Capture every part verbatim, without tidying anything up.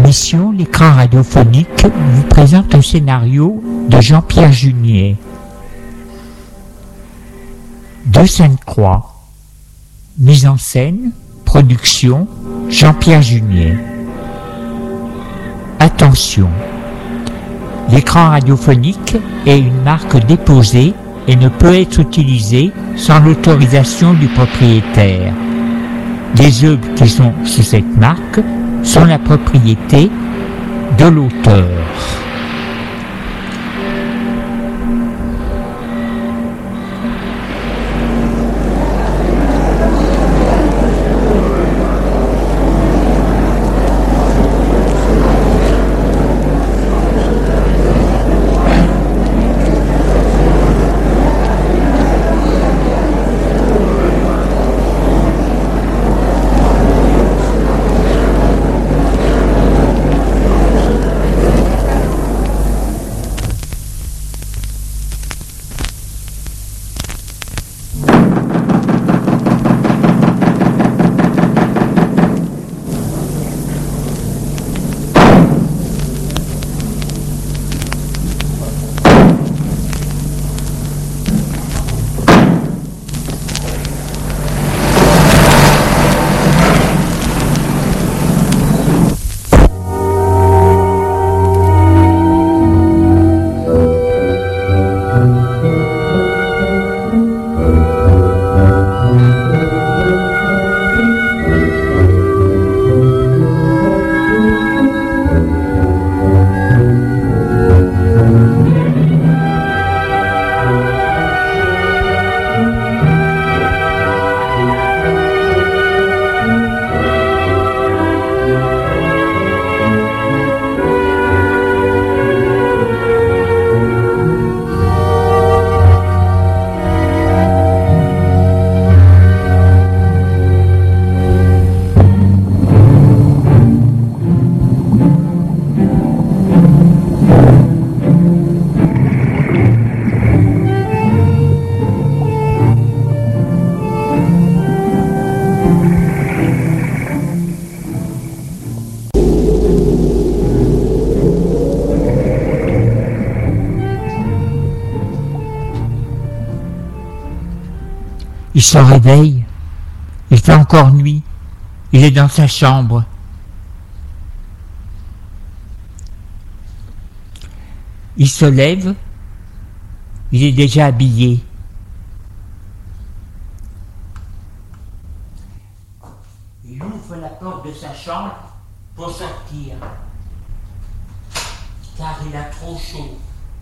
L'émission L'écran radiophonique vous présente un scénario de Jean-Pierre Junier. De Sainte-Croix. Mise en scène, production, Jean-Pierre Junier. Attention, l'écran radiophonique est une marque déposée et ne peut être utilisé sans l'autorisation du propriétaire. Les œuvres qui sont sous cette marque sont la propriété de l'auteur. Il se réveille, il fait encore nuit, il est dans sa chambre. Il se lève, il est déjà habillé. Il ouvre la porte de sa chambre pour sortir, car il a trop chaud.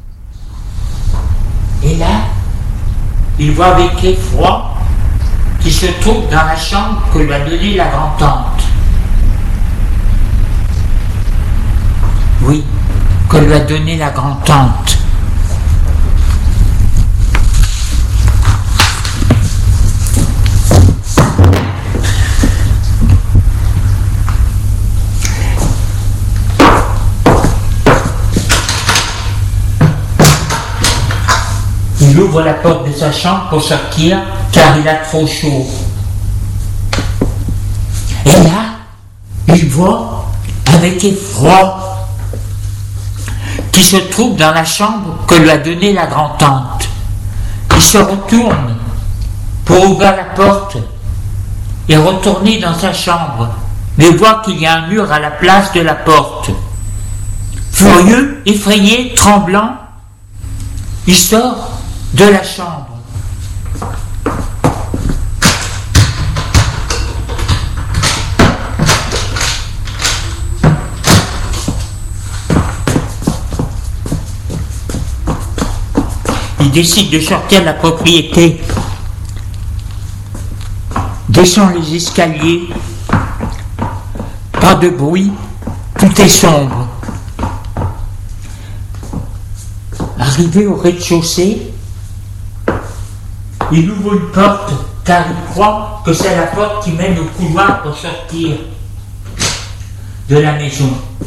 Et là, il voit avec effroi qui se trouve dans la chambre que lui a donnée la grand-tante. Oui, que lui a donnée la grand-tante. Il ouvre la porte de sa chambre pour sortir, car il a trop chaud. Et là, il voit avec effroi qui se trouve dans la chambre que lui a donnée la grand-tante. Il se retourne pour ouvrir la porte et retourner dans sa chambre, mais voit qu'il y a un mur à la place de la porte. Furieux, effrayé, tremblant, il sort de la chambre. Il décide de sortir de la propriété, descend les escaliers, pas de bruit, tout est sombre. Arrivé au rez-de-chaussée, il ouvre une porte car il croit que c'est la porte qui mène au couloir pour sortir de la maison.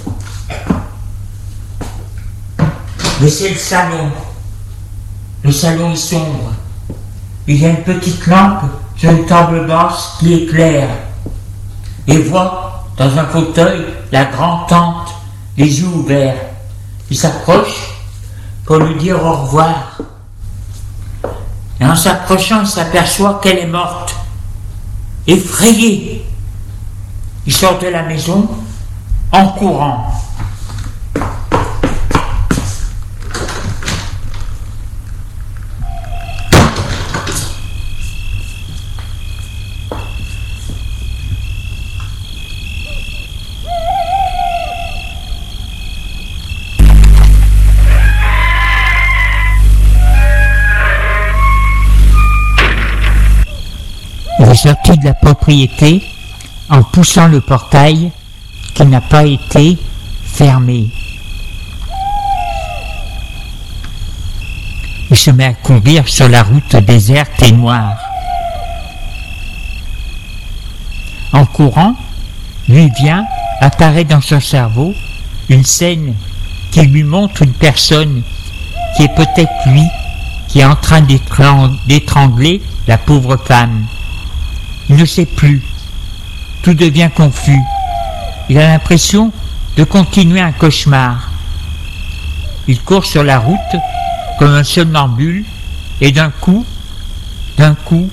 Mais c'est le salon. Le salon est sombre. Il y a une petite lampe sur une table basse qui éclaire et voit dans un fauteuil, la grand-tante, les yeux ouverts. Il s'approche pour lui dire au revoir. Et en s'approchant, il s'aperçoit qu'elle est morte. Effrayé, il sort de la maison en courant. Il est sorti de la propriété en poussant le portail qui n'a pas été fermé. Il se met à courir sur la route déserte et noire. En courant, lui vient, apparaît dans son cerveau une scène qui lui montre une personne qui est peut-être lui, qui est en train d'étrangler la pauvre femme. Il ne sait plus. Tout devient confus. Il a l'impression de continuer un cauchemar. Il court sur la route comme un somnambule et d'un coup, d'un coup,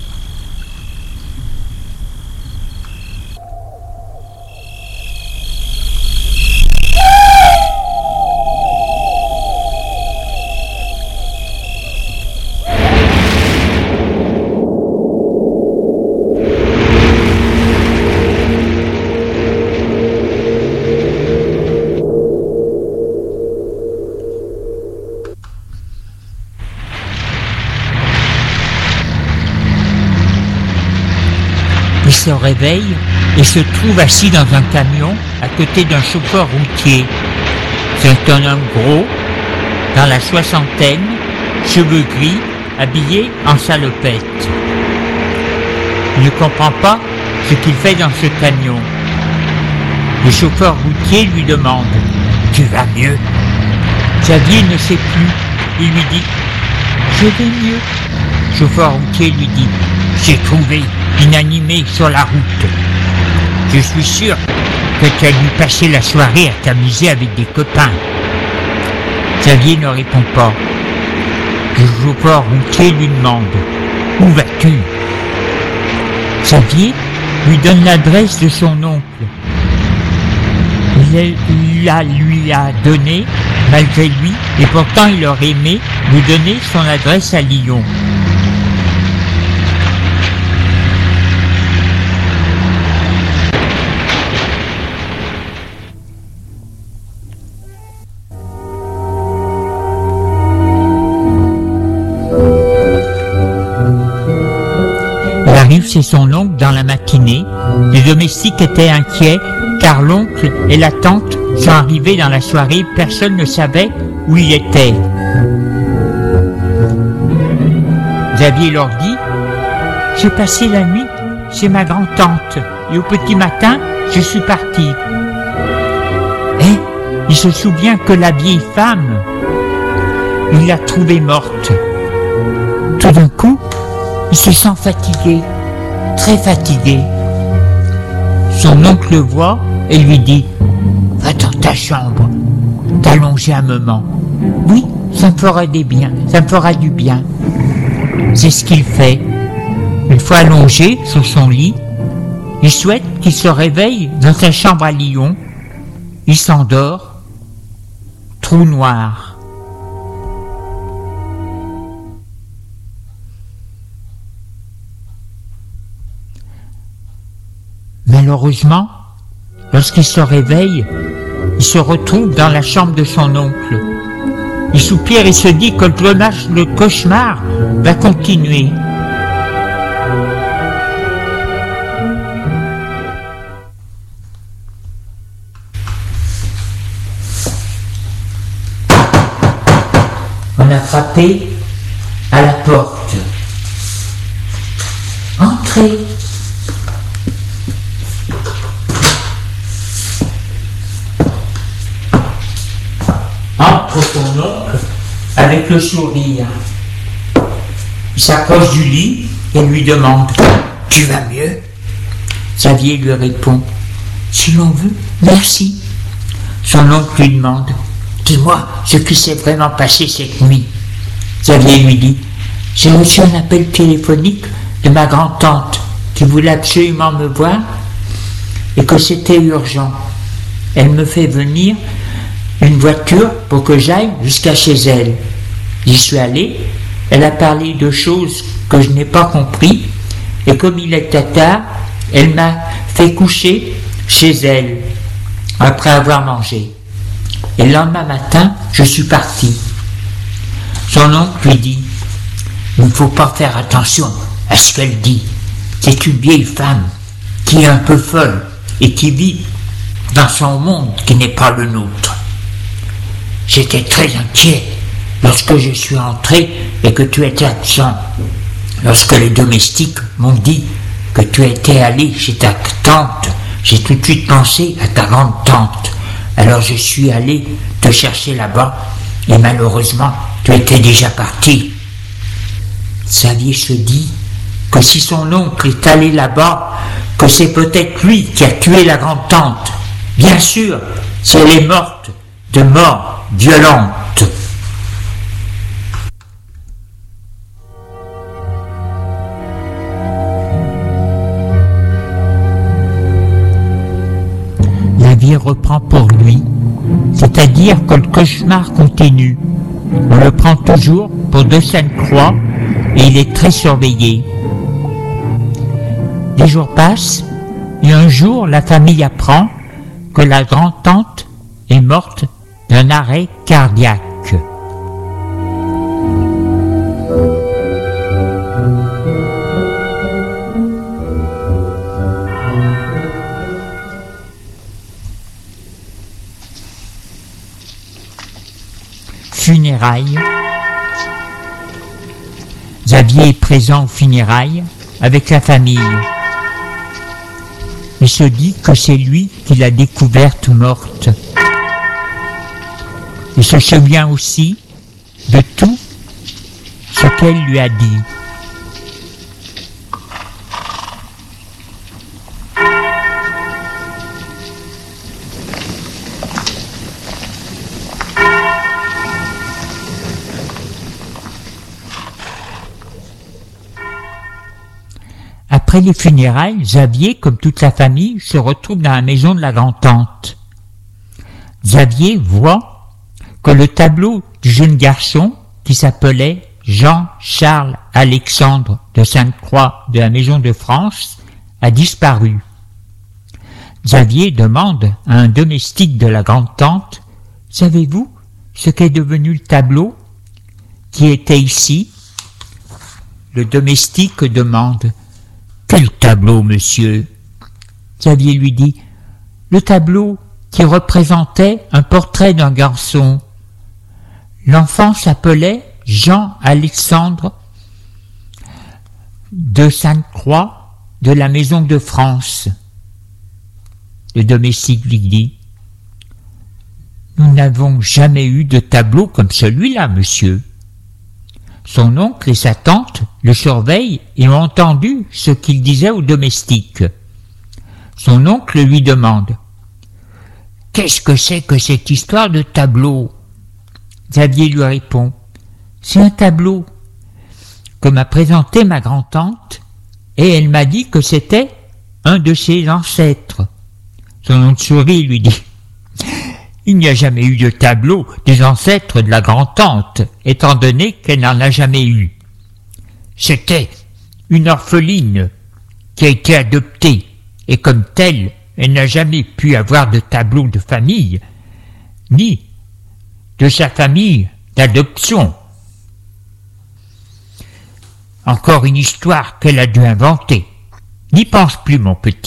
il se réveille et se trouve assis dans un camion à côté d'un chauffeur routier. C'est un homme gros, dans la soixantaine, cheveux gris, habillé en salopette. Il ne comprend pas ce qu'il fait dans ce camion. Le chauffeur routier lui demande « Tu vas mieux ?» Xavier ne sait plus. Il lui dit « Je vais mieux ». Le chauffeur routier lui dit « J'ai trouvé inanimé sur la route. Je suis sûr que tu as dû passer la soirée à t'amuser avec des copains. » Xavier ne répond pas. Le chauffeur routier lui demande « Où vas-tu » Xavier lui donne l'adresse de son oncle. Il la lui a donné malgré lui, et pourtant il aurait aimé lui donner son adresse à Lyon. Il arrive chez son oncle dans la matinée. Les domestiques étaient inquiets car l'oncle et la tante sont arrivés dans la soirée, personne ne savait où il était. Xavier leur dit « J'ai passé la nuit chez ma grand-tante et au petit matin, je suis parti. » Et il se souvient que la vieille femme, il l'a trouvée morte. Tout d'un coup, il se sent fatigué, très fatigué. Son oncle le voit et lui dit « Va dans ta chambre, t'allonger un moment. » « Oui, ça me fera des biens, ça me fera du bien. » C'est ce qu'il fait. Une fois allongé sur son lit, il souhaite qu'il se réveille dans sa chambre à Lyon. Il s'endort. Trou noir. Malheureusement, lorsqu'il se réveille, il se retrouve dans la chambre de son oncle. Il soupire et se dit que le cauchemar va continuer. On a frappé à la porte. Entrez. Entre son oncle avec le sourire. Il s'approche du lit et lui demande « Tu vas mieux ?» Xavier lui répond Si l'on veut, merci. Son oncle lui demande, dis-moi ce qui s'est vraiment passé cette nuit. Xavier lui dit, j'ai reçu un appel téléphonique de ma grand-tante qui voulait absolument me voir et que c'était urgent. Elle me fait venir une voiture pour que j'aille jusqu'à chez elle. J'y suis allé, elle a parlé de choses que je n'ai pas compris et comme il était tard, elle m'a fait coucher chez elle après avoir mangé. Et le lendemain matin, je suis parti. Son oncle lui dit, il ne faut pas faire attention à ce qu'elle dit. C'est une vieille femme qui est un peu folle et qui vit dans son monde qui n'est pas le nôtre. J'étais très inquiet lorsque je suis entré et que tu étais absent. Lorsque les domestiques m'ont dit que tu étais allé chez ta tante, j'ai tout de suite pensé à ta grande tante. Alors je suis allé te chercher là-bas et malheureusement tu étais déjà parti. Xavier se dit que si son oncle est allé là-bas, que c'est peut-être lui qui a tué la grande tante. Bien sûr, si elle est morte de mort violente. La vie reprend pour lui, c'est-à-dire que le cauchemar continue. On le prend toujours pour de Sainte-Croix et il est très surveillé. Les jours passent et un jour la famille apprend que la grand-tante est morte d'un arrêt cardiaque. Funérailles. Xavier est présent aux funérailles avec la famille. Il se dit que c'est lui qui l'a découverte morte. Il se souvient aussi de tout ce qu'elle lui a dit. Après les funérailles, Xavier, comme toute la famille, se retrouve dans la maison de la grand-tante. Xavier voit que le tableau du jeune garçon, qui s'appelait Jean-Charles Alexandre de Sainte-Croix de la Maison de France, a disparu. Xavier demande à un domestique de la grand-tante, « Savez-vous ce qu'est devenu le tableau qui était ici ?» Le domestique demande, « Quel tableau, monsieur ?» Xavier lui dit, « Le tableau qui représentait un portrait d'un garçon. L'enfant s'appelait Jean-Alexandre de Sainte-Croix de la Maison de France. » Le domestique lui dit, « Nous n'avons jamais eu de tableau comme celui-là, monsieur. » Son oncle et sa tante le surveillent et ont entendu ce qu'il disait au domestique. Son oncle lui demande, « Qu'est-ce que c'est que cette histoire de tableau ?» Xavier lui répond, « C'est un tableau que m'a présenté ma grand-tante et elle m'a dit que c'était un de ses ancêtres. » Son oncle sourit et lui dit, « Il n'y a jamais eu de tableau des ancêtres de la grand-tante, étant donné qu'elle n'en a jamais eu. C'était une orpheline qui a été adoptée, et comme telle, elle n'a jamais pu avoir de tableau de famille, ni de sa famille d'adoption. Encore une histoire qu'elle a dû inventer. N'y pense plus, mon petit. »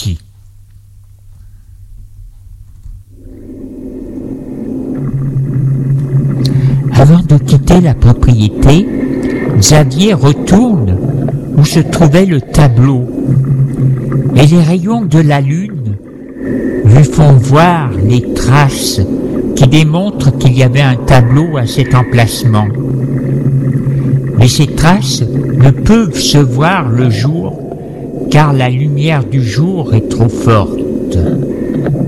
Avant de quitter la propriété, Xavier retourne où se trouvait le tableau, et les rayons de la lune lui font voir les traces qui démontrent qu'il y avait un tableau à cet emplacement. Mais ces traces ne peuvent se voir le jour, car la lumière du jour est trop forte.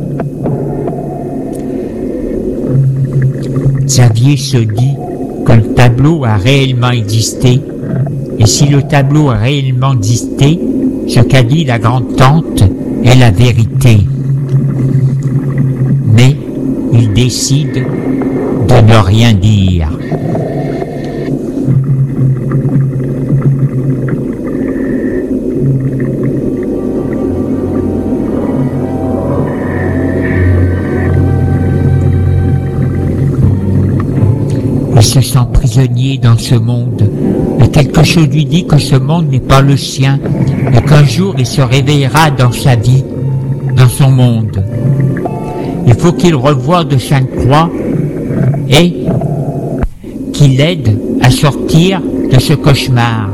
Xavier se dit que le tableau a réellement existé, et si le tableau a réellement existé, ce qu'a dit la grande-tante est la vérité. Mais il décide de ne rien dire. Il se sent prisonnier dans ce monde, mais quelque chose lui dit que ce monde n'est pas le sien, et qu'un jour il se réveillera dans sa vie, dans son monde. Il faut qu'il revoie de Sainte-Croix et qu'il l'aide à sortir de ce cauchemar.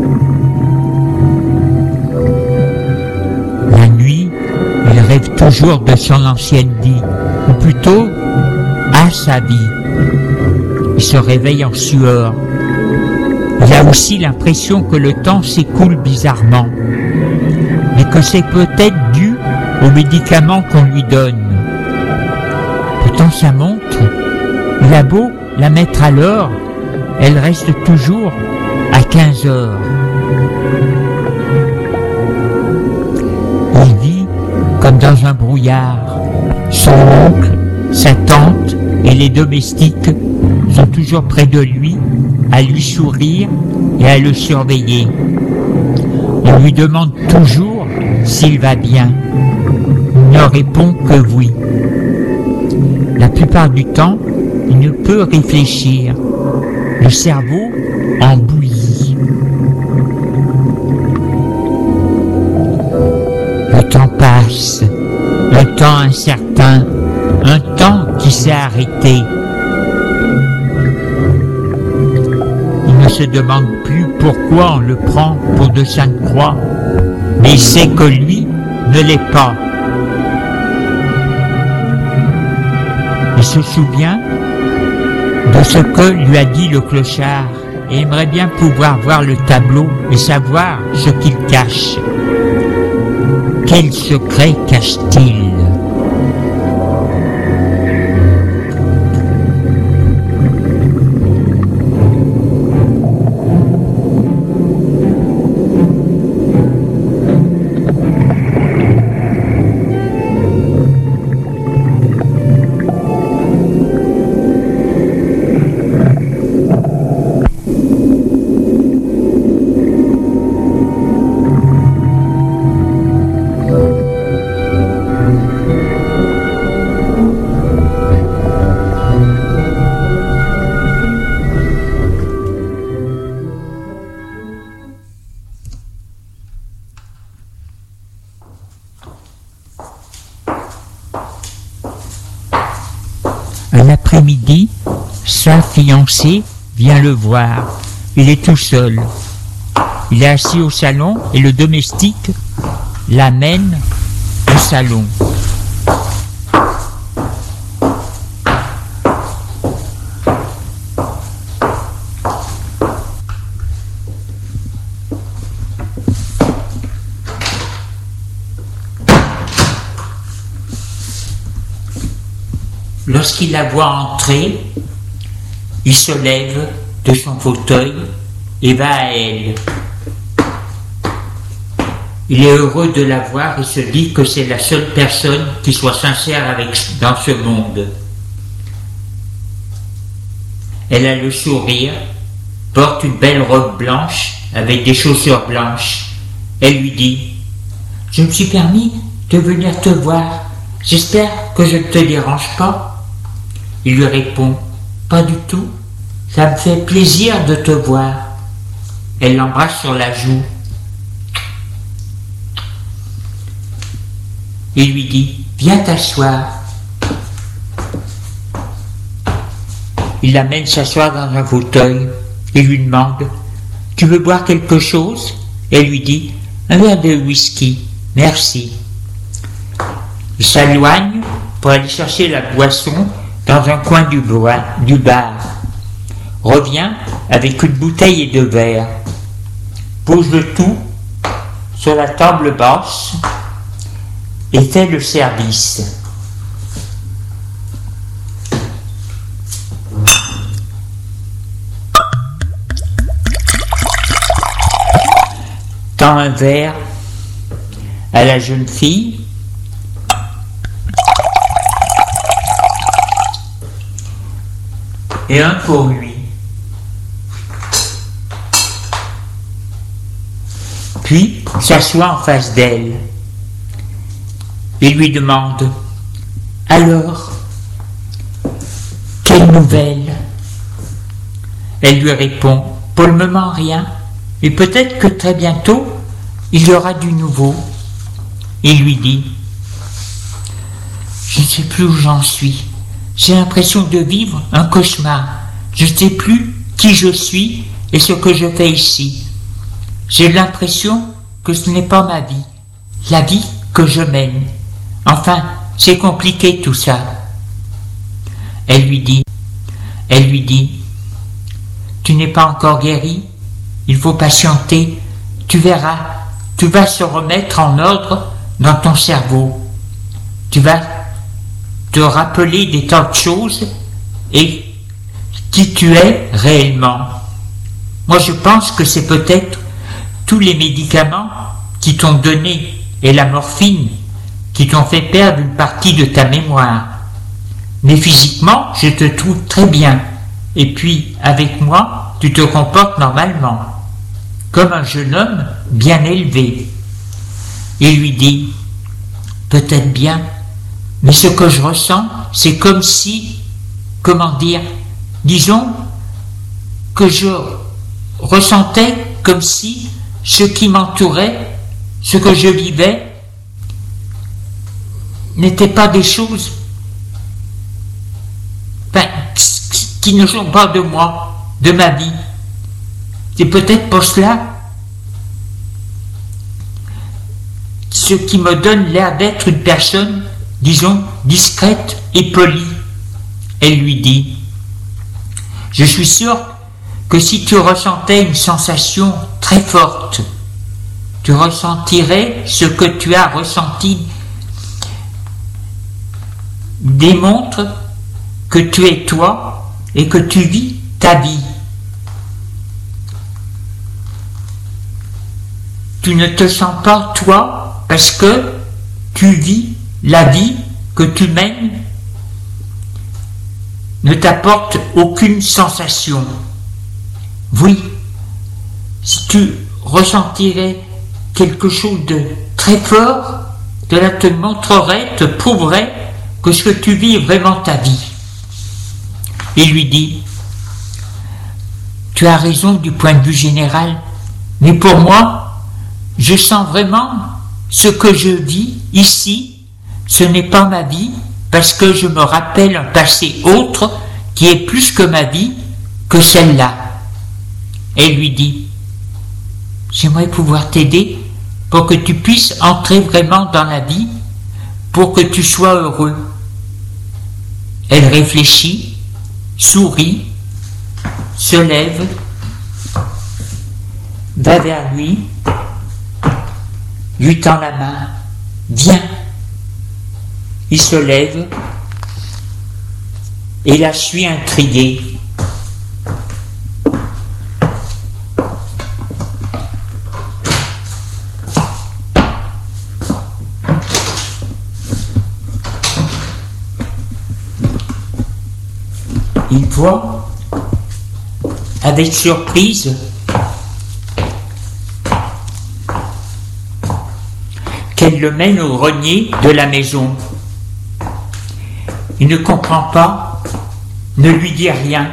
La nuit, il rêve toujours de son ancienne vie, ou plutôt à sa vie. Il se réveille en sueur. Il a aussi l'impression que le temps s'écoule bizarrement, mais que c'est peut-être dû aux médicaments qu'on lui donne. Pourtant sa montre, il a beau la mettre à l'heure, elle reste toujours à quinze heures. Il vit comme dans un brouillard. Son oncle, sa tante et les domestiques sont toujours près de lui, à lui sourire et à le surveiller. On lui demande toujours s'il va bien. Il ne répond que oui. La plupart du temps, il ne peut réfléchir. Le cerveau en bouillit. Le temps passe, un temps incertain, un temps qui s'est arrêté. Il ne se demande plus pourquoi on le prend pour de Sainte-Croix, mais il sait que lui ne l'est pas. Il se souvient de ce que lui a dit le clochard et aimerait bien pouvoir voir le tableau et savoir ce qu'il cache. Quel secret cache-t-il ? L'après-midi, sa fiancée vient le voir. Il est tout seul. Il est assis au salon et le domestique l'amène au salon. Lorsqu'il la voit entrer, il se lève de son fauteuil et va à elle. Il est heureux de la voir et se dit que c'est la seule personne qui soit sincère avec, dans ce monde. Elle a le sourire, porte une belle robe blanche avec des chaussures blanches. Elle lui dit « Je me suis permis de venir te voir. J'espère que je ne te dérange pas. » Il lui répond « Pas du tout, ça me fait plaisir de te voir. » Elle l'embrasse sur la joue. Il lui dit « Viens t'asseoir. » Il l'amène s'asseoir dans un fauteuil et lui demande « Tu veux boire quelque chose ?» Elle lui dit « Un verre de whisky, merci. » Il s'éloigne pour aller chercher la boisson dans un coin du, bois, du bar. Revient avec une bouteille et deux verres. Pose le tout sur la table basse et fait le service. tend un verre à la jeune fille. Et un pour lui. Puis s'assoit en face d'elle et lui demande « Alors, quelle nouvelle ?» Elle lui répond « Pour le moment rien, mais peut-être que très bientôt il y aura du nouveau. » Il lui dit « Je ne sais plus où j'en suis. J'ai l'impression de vivre un cauchemar. Je ne sais plus qui je suis et ce que je fais ici. J'ai l'impression que ce n'est pas ma vie, la vie que je mène. Enfin, c'est compliqué tout ça. » Elle lui dit, elle lui dit, « Tu n'es pas encore guéri, il faut patienter, tu verras, tu vas se remettre en ordre dans ton cerveau. Tu vas te rappeler des tas de choses et qui tu es réellement. Moi je pense que c'est peut-être tous les médicaments qui t'ont donné et la morphine qui t'ont fait perdre une partie de ta mémoire. Mais physiquement, je te trouve très bien. Et puis, avec moi, tu te comportes normalement, comme un jeune homme bien élevé. » Il lui dit, « Peut-être bien, mais ce que je ressens, c'est comme si, comment dire, disons que je ressentais comme si ce qui m'entourait, ce que je vivais, n'étaient pas des choses enfin, qui ne sont pas de moi, de ma vie. C'est peut-être pour cela ce qui me donne l'air d'être une personne, disons, discrète et polie. » Elle lui dit, « Je suis sûre que si tu ressentais une sensation très forte, tu ressentirais ce que tu as ressenti démontre que tu es toi et que tu vis ta vie. Tu ne te sens pas toi parce que tu vis la vie que tu mènes ne t'apporte aucune sensation. Oui, si tu ressentirais quelque chose de très fort, cela te montrerait, te prouverait que ce que tu vis est vraiment ta vie. » Il lui dit, « Tu as raison du point de vue général, mais pour moi, je sens vraiment ce que je vis ici, ce n'est pas ma vie, parce que je me rappelle un passé autre qui est plus que ma vie, que celle-là. » Elle lui dit, « J'aimerais pouvoir t'aider pour que tu puisses entrer vraiment dans la vie, pour que tu sois heureux. » Elle réfléchit, sourit, se lève, va vers lui, lui tend la main, « Viens !» Il se lève et la suit intrigué. Il voit avec surprise qu'elle le mène au grenier de la maison. Il ne comprend pas, ne lui dit rien.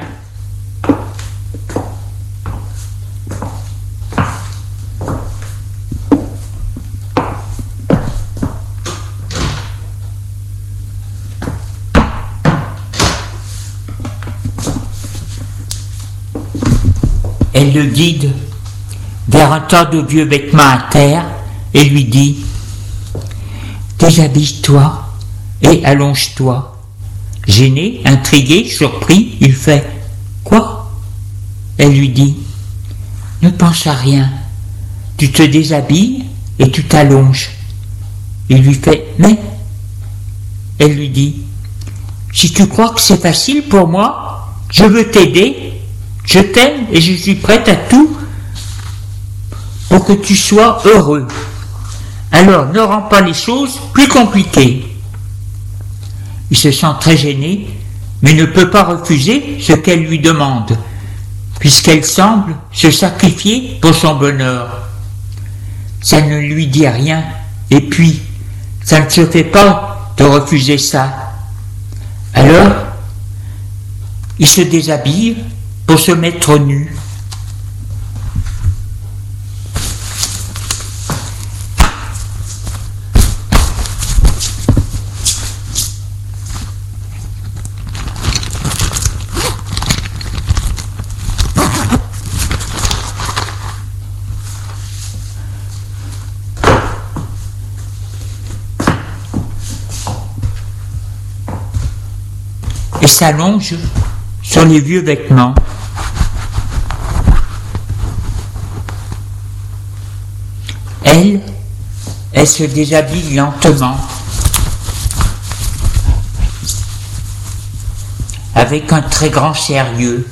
Elle le guide vers un tas de vieux vêtements à terre et lui dit « Déshabille-toi et allonge-toi. » Gêné, intrigué, surpris, il fait « Quoi ?» Elle lui dit « Ne pense à rien. Tu te déshabilles et tu t'allonges. » Il lui fait « Mais ?» Elle lui dit « Si tu crois que c'est facile pour moi, je veux t'aider. Je t'aime et je suis prête à tout pour que tu sois heureux. Alors ne rends pas les choses plus compliquées. Il se sent très gêné, mais ne peut pas refuser ce qu'elle lui demande, puisqu'elle semble se sacrifier pour son bonheur. Ça ne lui dit rien, et puis, ça ne se fait pas de refuser ça. Alors, il se déshabille pour se mettre nu. Et s'allonge sur les vieux vêtements. Elle, elle se déshabille lentement, avec un très grand sérieux.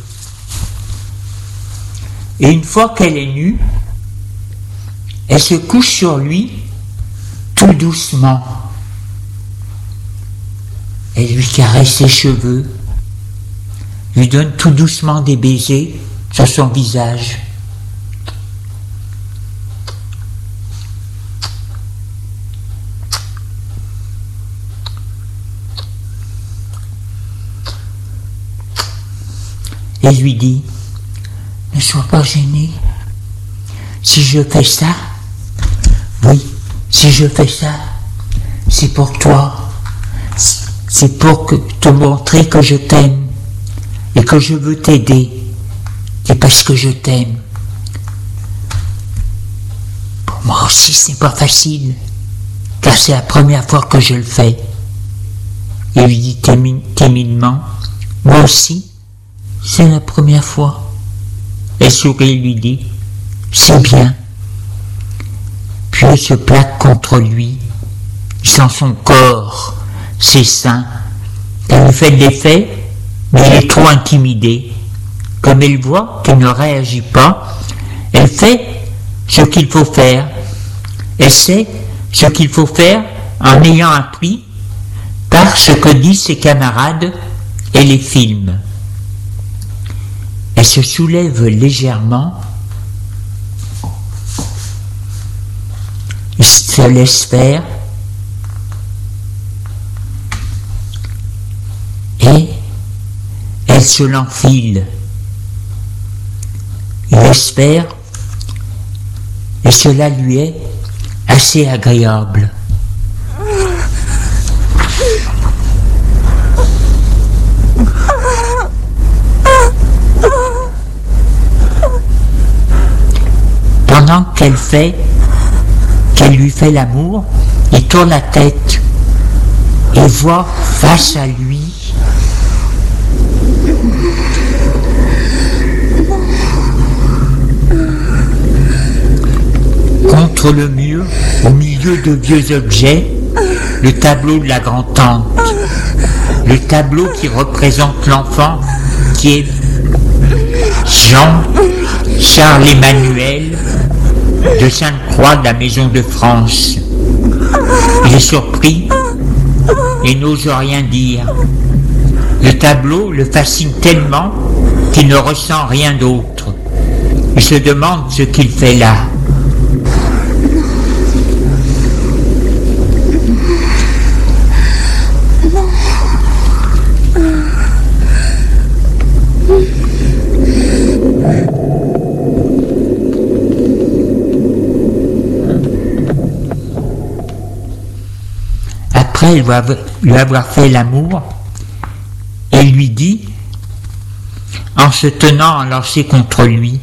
Et une fois qu'elle est nue, elle se couche sur lui tout doucement. Elle lui caresse ses cheveux, lui donne tout doucement des baisers sur son visage. Et lui dit, ne sois pas gêné. Si je fais ça, oui, si je fais ça, c'est pour toi. C'est pour que, te montrer que je t'aime et que je veux t'aider. Et parce que je t'aime. Pour moi aussi, c'est pas facile, car c'est la première fois que je le fais. Il lui dit timidement, moi aussi, c'est la première fois. Elle sourit et lui dit, c'est bien. Puis elle se plaque contre lui, sans son corps, ses seins. Elle lui fait de l'effet, mais elle est trop intimidée. Comme elle voit qu'il ne réagit pas, elle fait ce qu'il faut faire. Elle sait ce qu'il faut faire en ayant appris par ce que disent ses camarades et les films. Elle se soulève légèrement, il se laisse faire, et elle se l'enfile. Il espère, et cela lui est assez agréable. Pendant qu'elle fait, qu'elle lui fait l'amour, il tourne la tête et voit face à lui contre le mur, au milieu de vieux objets, le tableau de la grand-tante. Le tableau qui représente l'enfant qui est Jean Charles Emmanuel de Sainte-Croix de la Maison de France. Il est surpris et n'ose rien dire. Le tableau le fascine tellement qu'il ne ressent rien d'autre. Il se demande ce qu'il fait là. Après lui avoir fait l'amour, elle lui dit, en se tenant enlacée contre lui,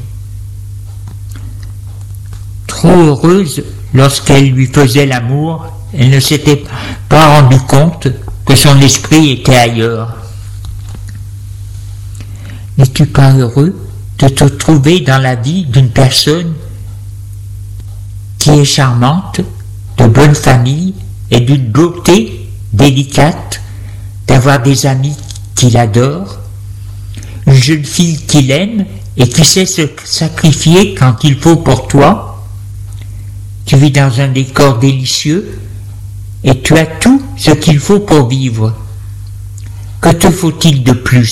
trop heureuse lorsqu'elle lui faisait l'amour, elle ne s'était pas rendu compte que son esprit était ailleurs. N'es-tu pas heureux de te trouver dans la vie d'une personne qui est charmante, de bonne famille et d'une beauté délicate, d'avoir des amis qui l'adorent, une jeune fille qui l'aime et qui sait se sacrifier quand il faut pour toi? Tu vis dans un décor délicieux et tu as tout ce qu'il faut pour vivre. Que te faut-il de plus ?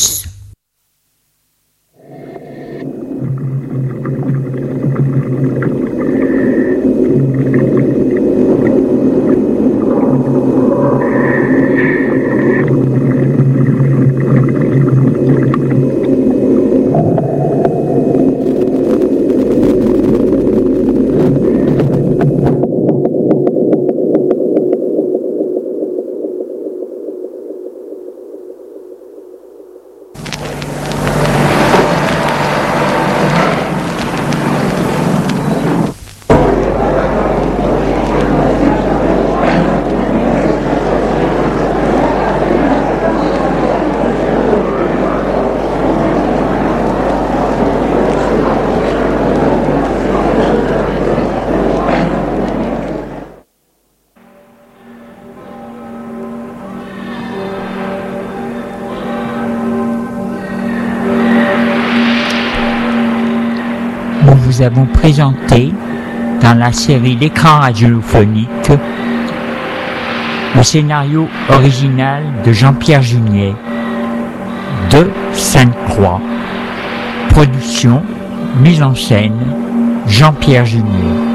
Nous vous avons présenté, dans la série L'écran radiophonique, le scénario original de Jean-Pierre Junier, de Sainte-Croix. Production, mise en scène, Jean-Pierre Junier.